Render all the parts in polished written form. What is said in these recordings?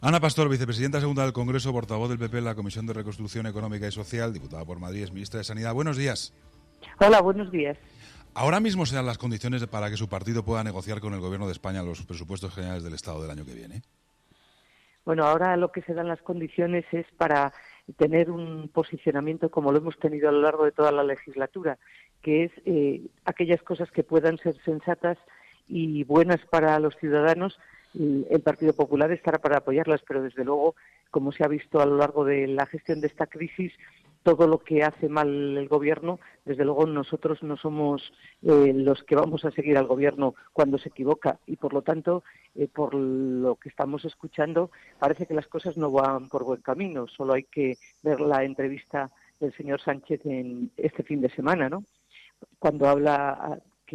Ana Pastor, vicepresidenta segunda del Congreso, portavoz del PP en la Comisión de Reconstrucción Económica y Social, diputada por Madrid, es ministra de Sanidad. Buenos días. Hola, buenos días. ¿Ahora mismo se dan las condiciones para que su partido pueda negociar con el Gobierno de España los presupuestos generales del Estado del año que viene? Bueno, ahora lo que se dan las condiciones es para tener un posicionamiento como lo hemos tenido a lo largo de toda la legislatura, que es aquellas cosas que puedan ser sensatas y buenas para los ciudadanos. El Partido Popular estará para apoyarlas, pero desde luego, como se ha visto a lo largo de la gestión de esta crisis, todo lo que hace mal el Gobierno, desde luego nosotros no somos los que vamos a seguir al Gobierno cuando se equivoca y, por lo tanto, por lo que estamos escuchando, parece que las cosas no van por buen camino. Solo hay que ver la entrevista del señor Sánchez en este fin de semana, ¿no? Cuando habla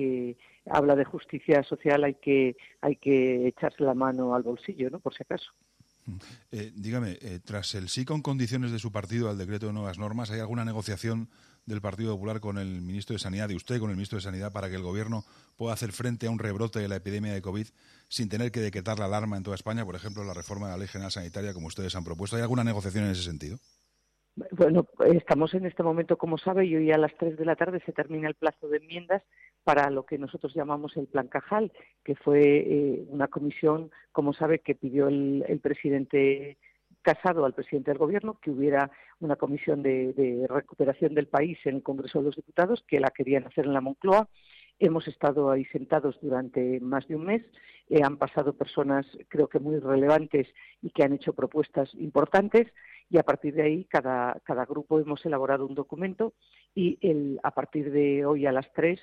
de justicia social hay que echarse la mano al bolsillo, ¿no? Por si acaso. Dígame, tras el sí con condiciones de su partido al decreto de nuevas normas, ¿hay alguna negociación del Partido Popular con el ministro de Sanidad, de usted con el ministro de Sanidad, para que el Gobierno pueda hacer frente a un rebrote de la epidemia de COVID sin tener que decretar la alarma en toda España? Por ejemplo, la reforma de la Ley General Sanitaria, como ustedes han propuesto. ¿Hay alguna negociación en ese sentido? Bueno, estamos en este momento, como sabe, y hoy a las 3 de la tarde se termina el plazo de enmiendas para lo que nosotros llamamos el Plan Cajal, que fue una comisión, como sabe, que pidió el presidente Casado al presidente del Gobierno, que hubiera una comisión de recuperación del país en el Congreso de los Diputados, que la querían hacer en la Moncloa. Hemos estado ahí sentados durante más de un mes, han pasado personas creo que muy relevantes y que han hecho propuestas importantes, y a partir de ahí cada grupo hemos elaborado un documento y a partir de hoy a las 3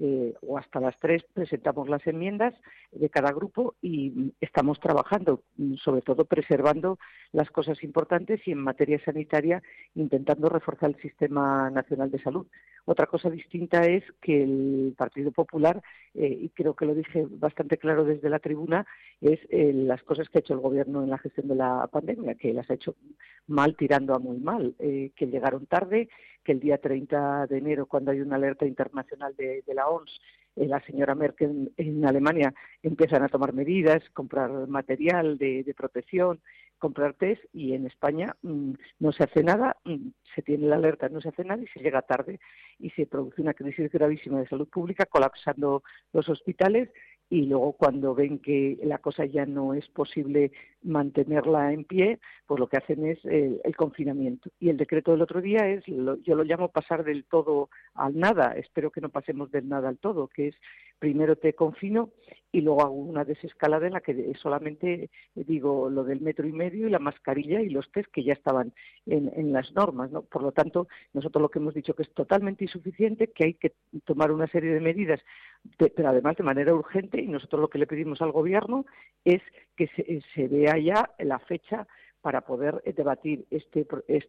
o hasta las 3 presentamos las enmiendas de cada grupo y estamos trabajando, sobre todo preservando las cosas importantes y en materia sanitaria intentando reforzar el Sistema Nacional de Salud. Otra cosa distinta es que el Partido Popular, y creo que lo dije bastante claro desde la tribuna, es las cosas que ha hecho el Gobierno en la gestión de la pandemia, que las ha hecho mal tirando a muy mal, que llegaron tarde, que el día 30 de enero, cuando hay una alerta internacional de la OMS, la señora Merkel en Alemania empiezan a tomar medidas, comprar material de protección, comprar test, y en España no se hace nada, se tiene la alerta, no se hace nada y se llega tarde y se produce una crisis gravísima de salud pública, colapsando los hospitales. Y luego cuando ven que la cosa ya no es posible mantenerla en pie, pues lo que hacen es el confinamiento. Y el decreto del otro día yo lo llamo pasar del todo al nada. Espero que no pasemos del nada al todo, que es primero te confino y luego hago una desescalada en la que solamente digo lo del 1,5 metros y la mascarilla y los test que ya estaban en las normas, ¿no? Por lo tanto, nosotros lo que hemos dicho que es totalmente insuficiente, que hay que tomar una serie de medidas, pero además de manera urgente, y nosotros lo que le pedimos al Gobierno es que se vea ya la fecha para poder debatir esta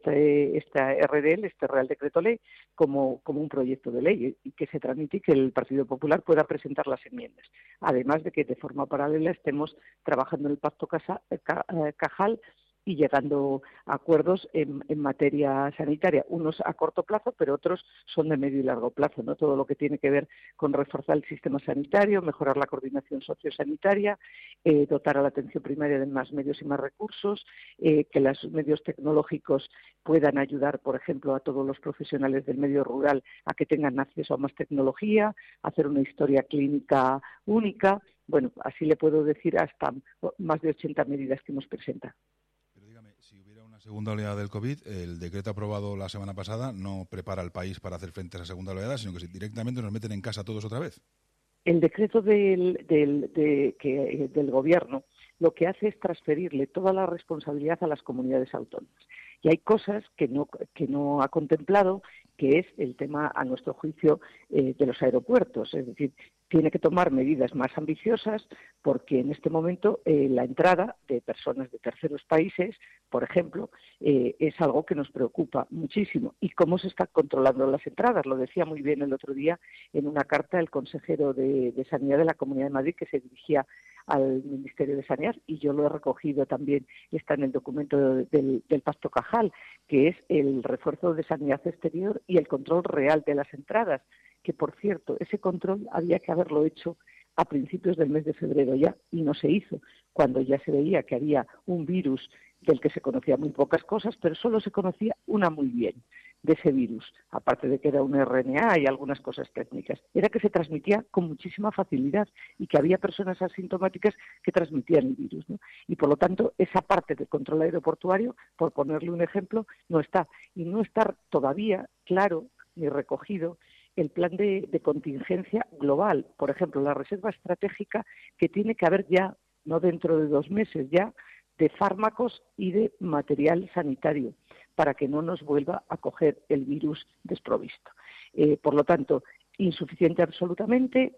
RDL, este Real Decreto Ley, como un proyecto de ley y que se tramite y que el Partido Popular pueda presentar las enmiendas. Además de que de forma paralela estemos trabajando en el Pacto Cajal y llegando a acuerdos en materia sanitaria, unos a corto plazo, pero otros son de medio y largo plazo, ¿no? Todo lo que tiene que ver con reforzar el sistema sanitario, mejorar la coordinación sociosanitaria, dotar a la atención primaria de más medios y más recursos, que los medios tecnológicos puedan ayudar, por ejemplo, a todos los profesionales del medio rural a que tengan acceso a más tecnología, hacer una historia clínica única. Bueno, así le puedo decir hasta más de 80 medidas que hemos presentado. Si hubiera una segunda oleada del COVID, el decreto aprobado la semana pasada no prepara al país para hacer frente a esa segunda oleada, sino que directamente nos meten en casa todos otra vez. El decreto del Gobierno lo que hace es transferirle toda la responsabilidad a las comunidades autónomas. Y hay cosas que no ha contemplado, que es el tema, a nuestro juicio, de los aeropuertos. Es decir, tiene que tomar medidas más ambiciosas porque en este momento la entrada de personas de terceros países, por ejemplo, es algo que nos preocupa muchísimo. ¿Y cómo se están controlando las entradas? Lo decía muy bien el otro día en una carta el consejero de Sanidad de la Comunidad de Madrid, que se dirigía al Ministerio de Sanidad, y yo lo he recogido también, está en el documento del Pacto Cajal, que es el refuerzo de sanidad exterior y el control real de las entradas, que por cierto, ese control había que haberlo hecho a principios del mes de febrero ya, y no se hizo, cuando ya se veía que había un virus del que se conocía muy pocas cosas, pero solo se conocía una muy bien, de ese virus, aparte de que era un RNA y algunas cosas técnicas, era que se transmitía con muchísima facilidad y que había personas asintomáticas que transmitían el virus, ¿no? Y por lo tanto, esa parte del control aeroportuario, por ponerle un ejemplo, no está. Y no está todavía claro ni recogido el plan de contingencia global. Por ejemplo, la reserva estratégica que tiene que haber ya, no dentro de 2 meses, ya de fármacos y de material sanitario, para que no nos vuelva a coger el virus desprovisto. Por lo tanto, insuficiente absolutamente,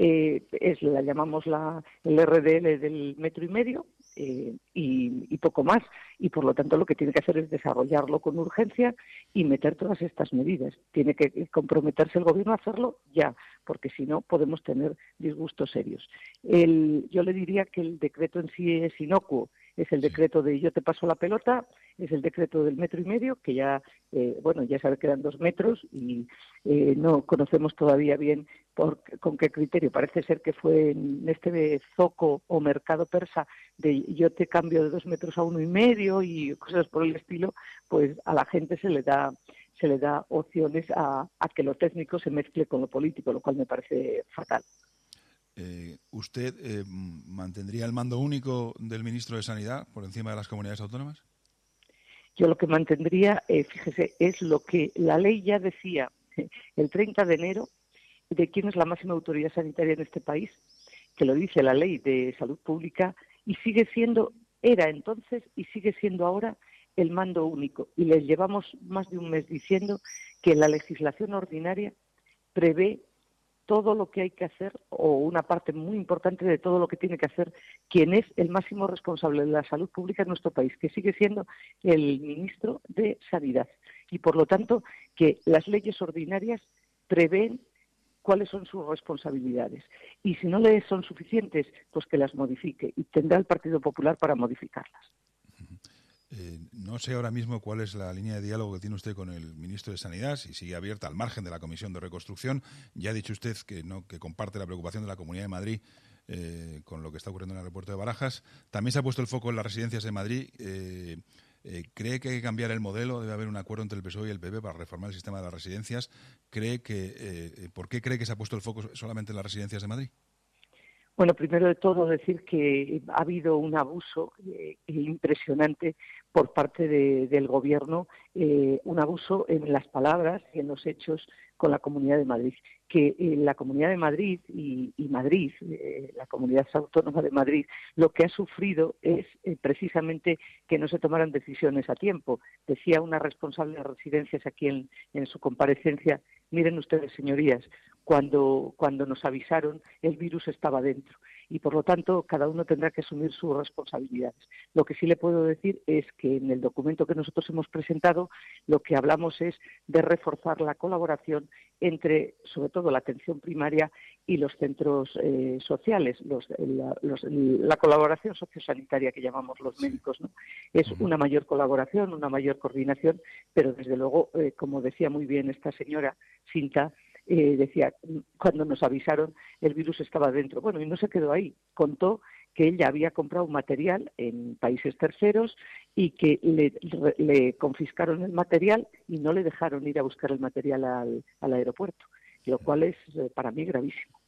la llamamos el RDL del 1,5 metros y poco más. Y por lo tanto lo que tiene que hacer es desarrollarlo con urgencia y meter todas estas medidas. Tiene que comprometerse el gobierno a hacerlo ya, porque si no podemos tener disgustos serios. Yo le diría que el decreto en sí es inocuo. Es el decreto de yo te paso la pelota, es el decreto del 1,5 metros, que ya, ya sabe que eran 2 metros y no conocemos todavía bien con qué criterio. Parece ser que fue en este zoco o mercado persa de yo te cambio de 2 metros a 1,5 y cosas por el estilo, pues a la gente se le da opciones a que lo técnico se mezcle con lo político, lo cual me parece fatal. ¿Usted mantendría el mando único del ministro de Sanidad por encima de las comunidades autónomas? Yo lo que mantendría, fíjese, es lo que la ley ya decía el 30 de enero de quién es la máxima autoridad sanitaria en este país, que lo dice la Ley de Salud Pública, y era entonces y sigue siendo ahora el mando único. Y les llevamos más de un mes diciendo que la legislación ordinaria prevé todo lo que hay que hacer, o una parte muy importante de todo lo que tiene que hacer quien es el máximo responsable de la salud pública en nuestro país, que sigue siendo el ministro de Sanidad. Y por lo tanto, que las leyes ordinarias prevén cuáles son sus responsabilidades. Y si no le son suficientes, pues que las modifique. Y tendrá el Partido Popular para modificarlas. No sé ahora mismo cuál es la línea de diálogo que tiene usted con el ministro de Sanidad, si sigue abierta al margen de la Comisión de Reconstrucción. Ya ha dicho usted que comparte la preocupación de la Comunidad de Madrid con lo que está ocurriendo en el aeropuerto de Barajas. También se ha puesto el foco en las residencias de Madrid. ¿Cree que hay que cambiar el modelo? ¿Debe haber un acuerdo entre el PSOE y el PP para reformar el sistema de las residencias? ¿Por qué cree que se ha puesto el foco solamente en las residencias de Madrid? Bueno, primero de todo decir que ha habido un abuso impresionante por parte del Gobierno, un abuso en las palabras y en los hechos con la Comunidad de Madrid. Que la Comunidad de Madrid y Madrid, la Comunidad Autónoma de Madrid, lo que ha sufrido es precisamente que no se tomaran decisiones a tiempo. Decía una responsable de residencias aquí en su comparecencia: miren ustedes, señorías, cuando nos avisaron, el virus estaba dentro y, por lo tanto, cada uno tendrá que asumir sus responsabilidades. Lo que sí le puedo decir es que en el documento que nosotros hemos presentado, lo que hablamos es de reforzar la colaboración entre, sobre todo, la atención primaria y los centros sociales, la colaboración sociosanitaria que llamamos los médicos, ¿no? Es una mayor colaboración, una mayor coordinación, pero desde luego, como decía muy bien esta señora Cinta, decía, cuando nos avisaron el virus estaba dentro. Bueno, y no se quedó ahí. Contó que ella había comprado un material en países terceros y que le confiscaron el material y no le dejaron ir a buscar el material al aeropuerto, lo cual es para mí gravísimo.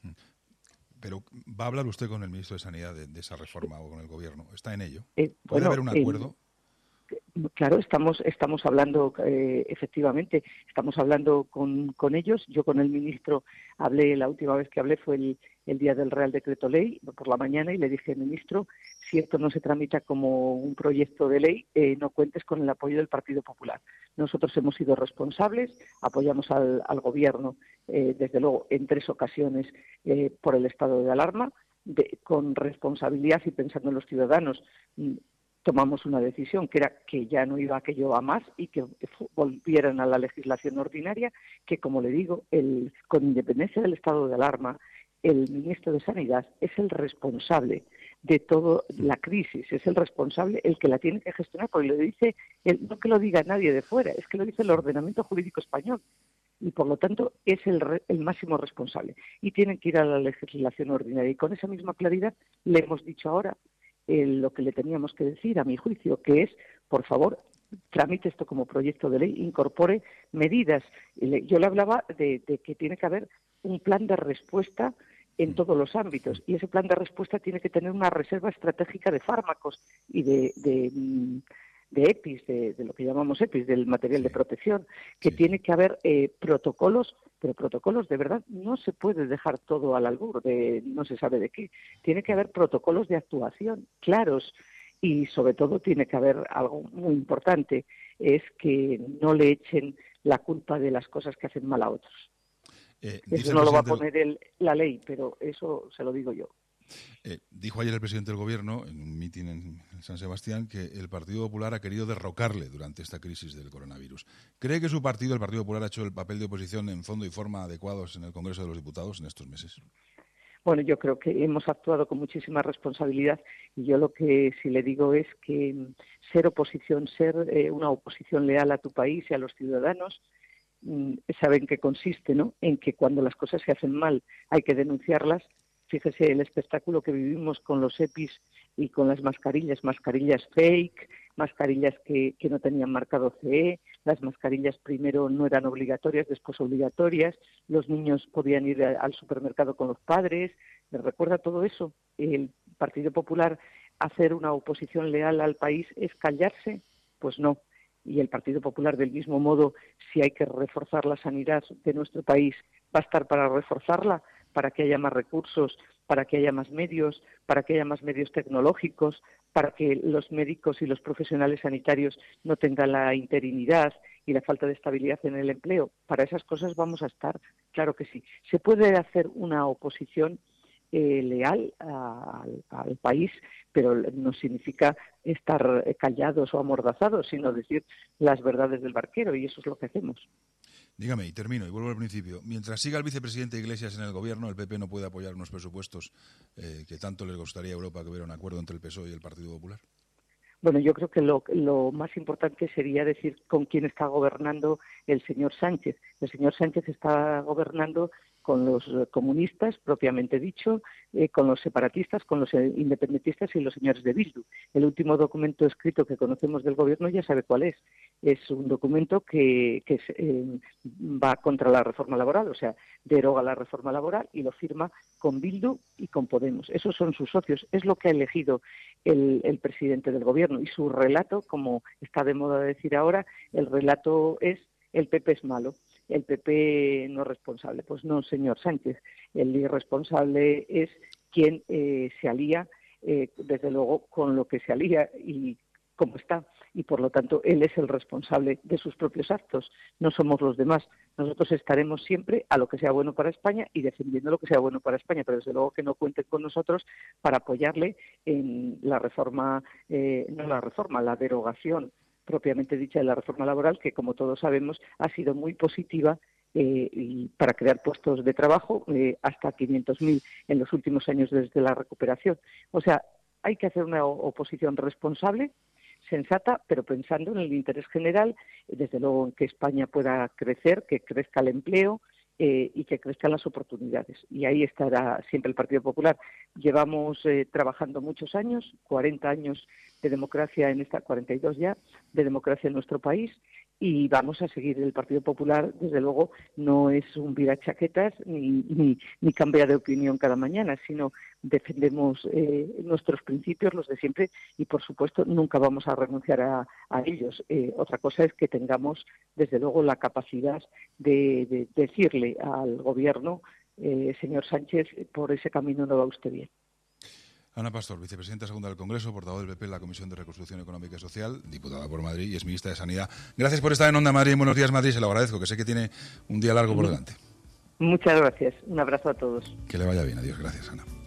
Pero ¿va a hablar usted con el ministro de Sanidad de esa reforma o con el Gobierno? ¿Está en ello? ¿Puede haber un acuerdo? Claro, estamos hablando, efectivamente, estamos hablando con ellos. Yo con el ministro hablé, la última vez que hablé fue el día del Real Decreto Ley, por la mañana, y le dije: ministro, si esto no se tramita como un proyecto de ley, no cuentes con el apoyo del Partido Popular. Nosotros hemos sido responsables, apoyamos al Gobierno, desde luego, en 3 ocasiones por el estado de alarma, con responsabilidad y pensando en los ciudadanos. Tomamos una decisión que era que ya no iba aquello a más y que volvieran a la legislación ordinaria, que, como le digo, con independencia del estado de alarma, el ministro de Sanidad es el responsable de toda la crisis, es el responsable, el que la tiene que gestionar, porque lo dice, no que lo diga nadie de fuera, es que lo dice el ordenamiento jurídico español. y por lo tanto es el máximo responsable y tienen que ir a la legislación ordinaria. Y con esa misma claridad le hemos dicho ahora lo que le teníamos que decir, a mi juicio, que es, por favor, tramite esto como proyecto de ley, incorpore medidas. Yo le hablaba de que tiene que haber un plan de respuesta en todos los ámbitos, y ese plan de respuesta tiene que tener una reserva estratégica de fármacos y de EPIs, de lo que llamamos EPIs, del material de protección, que tiene que haber protocolos, pero protocolos de verdad, no se puede dejar todo al albur de no se sabe de qué. Tiene que haber protocolos de actuación claros y sobre todo tiene que haber algo muy importante, es que no le echen la culpa de las cosas que hacen mal a otros. Eso no lo va a poner la ley, pero eso se lo digo yo. Dijo ayer el presidente del Gobierno, en un mitin en San Sebastián, que el Partido Popular ha querido derrocarle durante esta crisis del coronavirus. ¿Cree que su partido, el Partido Popular, ha hecho el papel de oposición en fondo y forma adecuados en el Congreso de los Diputados en estos meses? Bueno, yo creo que hemos actuado con muchísima responsabilidad y yo lo que sí le digo es que ser oposición, ser una oposición leal a tu país y a los ciudadanos, saben que consiste, ¿no?, en que cuando las cosas se hacen mal hay que denunciarlas. Fíjese el espectáculo que vivimos con los EPIs y con las mascarillas fake, mascarillas que no tenían marcado CE, las mascarillas primero no eran obligatorias, después obligatorias, los niños podían ir al supermercado con los padres. ¿Me recuerda todo eso? ¿El Partido Popular hacer una oposición leal al país es callarse? Pues no. Y el Partido Popular, del mismo modo, si hay que reforzar la sanidad de nuestro país, va a estar para reforzarla, para que haya más recursos, para que haya más medios, para que haya más medios tecnológicos, para que los médicos y los profesionales sanitarios no tengan la interinidad y la falta de estabilidad en el empleo. Para esas cosas vamos a estar, claro que sí. Se puede hacer una oposición leal al país, pero no significa estar callados o amordazados, sino decir las verdades del barquero, y eso es lo que hacemos. Dígame, y termino, y vuelvo al principio. Mientras siga el vicepresidente Iglesias en el Gobierno, el PP no puede apoyar unos presupuestos que tanto les gustaría a Europa que hubiera un acuerdo entre el PSOE y el Partido Popular. Bueno, yo creo que lo más importante sería decir con quién está gobernando el señor Sánchez. El señor Sánchez está gobernando con los comunistas, propiamente dicho, con los separatistas, con los independentistas y los señores de Bildu. El último documento escrito que conocemos del Gobierno ya sabe cuál es. Es un documento que va contra la reforma laboral, o sea, deroga la reforma laboral y lo firma con Bildu y con Podemos. Esos son sus socios. Es lo que ha elegido el presidente del Gobierno. Y su relato, como está de moda decir ahora, el relato es: el PP es malo, el PP no es responsable. Pues no, señor Sánchez, el irresponsable es quien se alía, desde luego, con lo que se alía y cómo está. Y por lo tanto, él es el responsable de sus propios actos, no somos los demás. Nosotros estaremos siempre a lo que sea bueno para España y defendiendo lo que sea bueno para España, pero desde luego que no cuenten con nosotros para apoyarle en la reforma, la derogación propiamente dicha de la reforma laboral, que como todos sabemos ha sido muy positiva y para crear puestos de trabajo, hasta 500.000 en los últimos años desde la recuperación. O sea, hay que hacer una oposición responsable, sensata, pero pensando en el interés general, desde luego en que España pueda crecer, que crezca el empleo y que crezcan las oportunidades. Y ahí estará siempre el Partido Popular. Llevamos trabajando muchos años, 40 años de democracia 42 ya, de democracia en nuestro país, y vamos a seguir. El Partido Popular, desde luego, no es un virachaquetas ni cambia de opinión cada mañana, sino defendemos nuestros principios, los de siempre, y por supuesto nunca vamos a renunciar a ellos. Otra cosa es que tengamos, desde luego, la capacidad de decirle al Gobierno: señor Sánchez, por ese camino no va usted bien. Ana Pastor, vicepresidenta segunda del Congreso, portavoz del PP en la Comisión de Reconstrucción Económica y Social, diputada por Madrid y exministra de Sanidad. Gracias por estar en Onda Madrid. Buenos días, Madrid. Se lo agradezco, que sé que tiene un día largo por delante. Muchas gracias. Un abrazo a todos. Que le vaya bien. Adiós. Gracias, Ana.